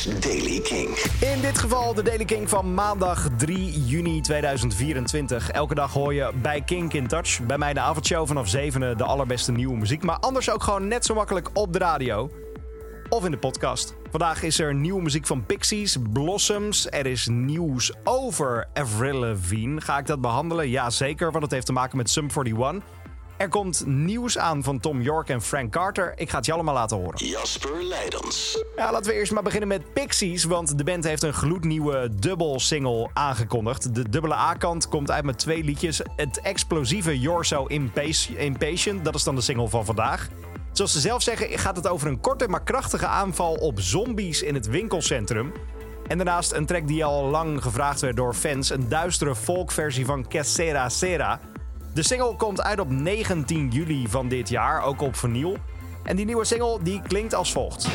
Daily King. In dit geval de Daily King van maandag 3 juni 2024. Elke dag hoor je bij Kink in Touch. Bij mij de avondshow vanaf 7 de allerbeste nieuwe muziek. Maar anders ook gewoon net zo makkelijk op de radio. Of in de podcast. Vandaag is er nieuwe muziek van Pixies, Blossoms. Er is nieuws over Avril Lavigne. Ga ik dat behandelen? Ja, zeker, want het heeft te maken met Sum 41. Er komt nieuws aan van Thom Yorke en Frank Carter. Ik ga het je allemaal laten horen. Jasper Leidens. Ja, laten we eerst maar beginnen met Pixies, want de band heeft een gloednieuwe dubbel-single aangekondigd. De dubbele A-kant komt uit met 2 liedjes. Het explosieve You're So Impatient, dat is dan de single van vandaag. Zoals ze zelf zeggen gaat het over een korte maar krachtige aanval op zombies in het winkelcentrum. En daarnaast een track die al lang gevraagd werd door fans, een duistere folkversie van Que Sera Sera. De single komt uit op 19 juli van dit jaar, ook op vinyl. En die nieuwe single die klinkt als volgt.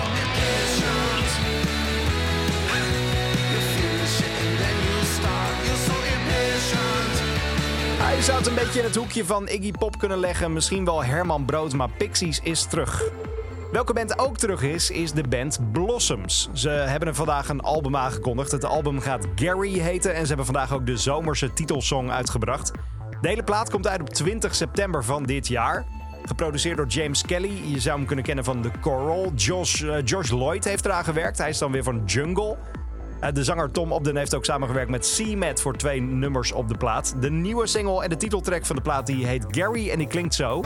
Hij zou het een beetje in het hoekje van Iggy Pop kunnen leggen, misschien wel Herman Brood, maar Pixies is terug. Welke band ook terug is de band Blossoms. Ze hebben vandaag een album aangekondigd. Het album gaat Gary heten en ze hebben vandaag ook de zomerse titelsong uitgebracht. De hele plaat komt uit op 20 september van dit jaar. Geproduceerd door James Kelly. Je zou hem kunnen kennen van The Coral. George Lloyd heeft eraan gewerkt. Hij is dan weer van Jungle. De zanger Tom Obden heeft ook samengewerkt met C-Mat voor 2 nummers op de plaat. De nieuwe single en de titeltrack van de plaat die heet Gary en die klinkt zo.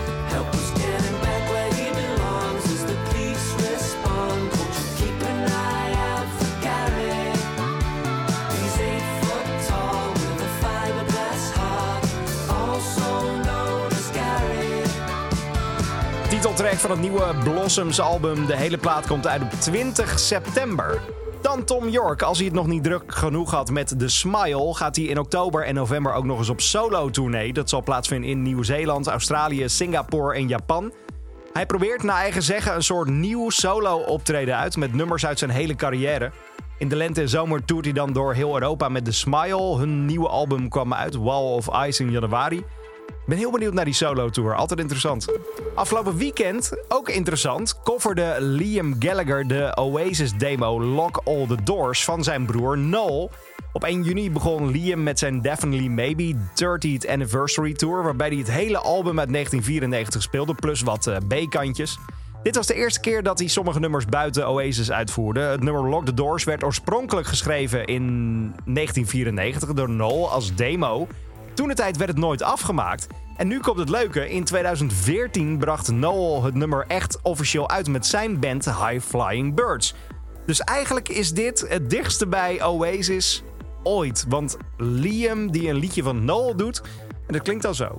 Titeltrack van het nieuwe Blossoms album. De hele plaat komt uit op 20 september. Dan Thom Yorke. Als hij het nog niet druk genoeg had met The Smile, gaat hij in oktober en november ook nog eens op solo-tournee. Dat zal plaatsvinden in Nieuw-Zeeland, Australië, Singapore en Japan. Hij probeert naar eigen zeggen een soort nieuw solo-optreden uit met nummers uit zijn hele carrière. In de lente en zomer toert hij dan door heel Europa met The Smile. Hun nieuwe album kwam uit, Wall of Ice, in januari. Ik ben heel benieuwd naar die solo-tour. Altijd interessant. Afgelopen weekend, ook interessant, coverde Liam Gallagher de Oasis-demo Lock All The Doors van zijn broer Noel. Op 1 juni begon Liam met zijn Definitely Maybe 30th Anniversary Tour, waarbij hij het hele album uit 1994 speelde, plus wat B-kantjes. Dit was de eerste keer dat hij sommige nummers buiten Oasis uitvoerde. Het nummer Lock The Doors werd oorspronkelijk geschreven in 1994 door Noel als demo. Toentertijd werd het nooit afgemaakt. En nu komt het leuke. In 2014 bracht Noel het nummer echt officieel uit met zijn band High Flying Birds. Dus eigenlijk is dit het dichtste bij Oasis ooit. Want Liam die een liedje van Noel doet, en dat klinkt dan zo.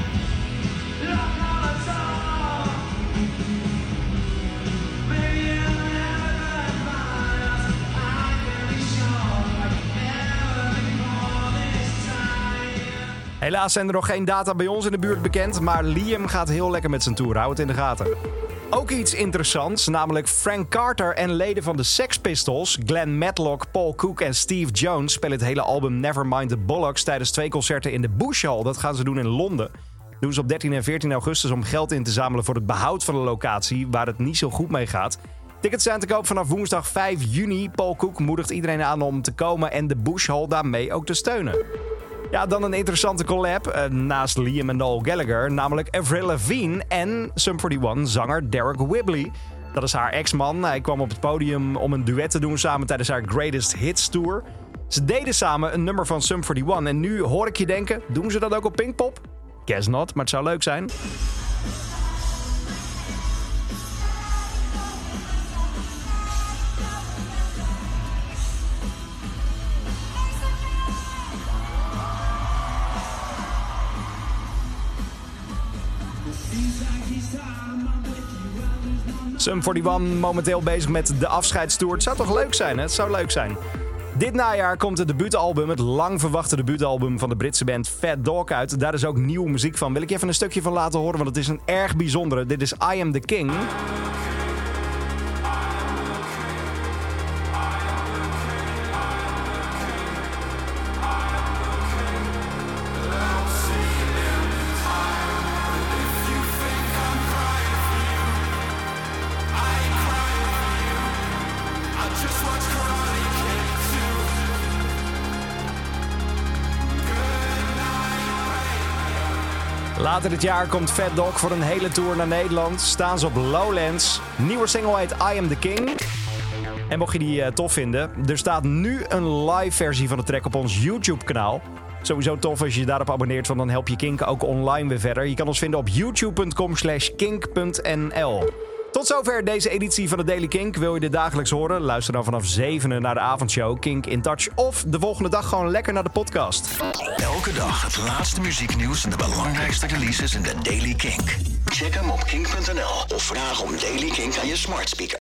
Helaas zijn er nog geen data bij ons in de buurt bekend, maar Liam gaat heel lekker met zijn tour. Hou het in de gaten. Ook iets interessants, namelijk Frank Carter en leden van de Sex Pistols, Glenn Matlock, Paul Cook en Steve Jones, spelen het hele album Nevermind the Bollocks tijdens 2 concerten in de Bush Hall. Dat gaan ze doen in Londen. Dat doen ze op 13 en 14 augustus om geld in te zamelen voor het behoud van de locatie, waar het niet zo goed mee gaat. Tickets zijn te koop vanaf woensdag 5 juni. Paul Cook moedigt iedereen aan om te komen en de Bush Hall daarmee ook te steunen. Ja, dan een interessante collab naast Liam en Noel Gallagher, namelijk Avril Lavigne en Sum 41 zanger Derek Whibley. Dat is haar ex-man. Hij kwam op het podium om een duet te doen samen tijdens haar Greatest Hits Tour. Ze deden samen een nummer van Sum 41 en nu hoor ik je denken, doen ze dat ook op Pinkpop? Guess not, maar het zou leuk zijn. Sum 41 momenteel bezig met de afscheidstour. Het zou toch leuk zijn, hè? Het zou leuk zijn. Dit najaar komt het debuutalbum, het lang verwachte debuutalbum van de Britse band Fat Dog uit. Daar is ook nieuwe muziek van. Wil ik je even een stukje van laten horen, want het is een erg bijzondere. Dit is I Am The King. Just watch Later dit jaar komt Fat Dog voor een hele tour naar Nederland. Staan ze op Lowlands. Nieuwe single heet I Am The King. En mocht je die tof vinden, er staat nu een live versie van de track op ons YouTube-kanaal. Sowieso tof als je je daarop abonneert, want dan help je Kink ook online weer verder. Je kan ons vinden op youtube.com/kink.nl. Tot zover deze editie van de Daily Kink. Wil je dit dagelijks horen? Luister dan vanaf 7 naar de avondshow Kink in Touch. Of de volgende dag gewoon lekker naar de podcast. Elke dag het laatste muzieknieuws en de belangrijkste releases in de Daily Kink. Check hem op kink.nl of vraag om Daily Kink aan je smart speaker.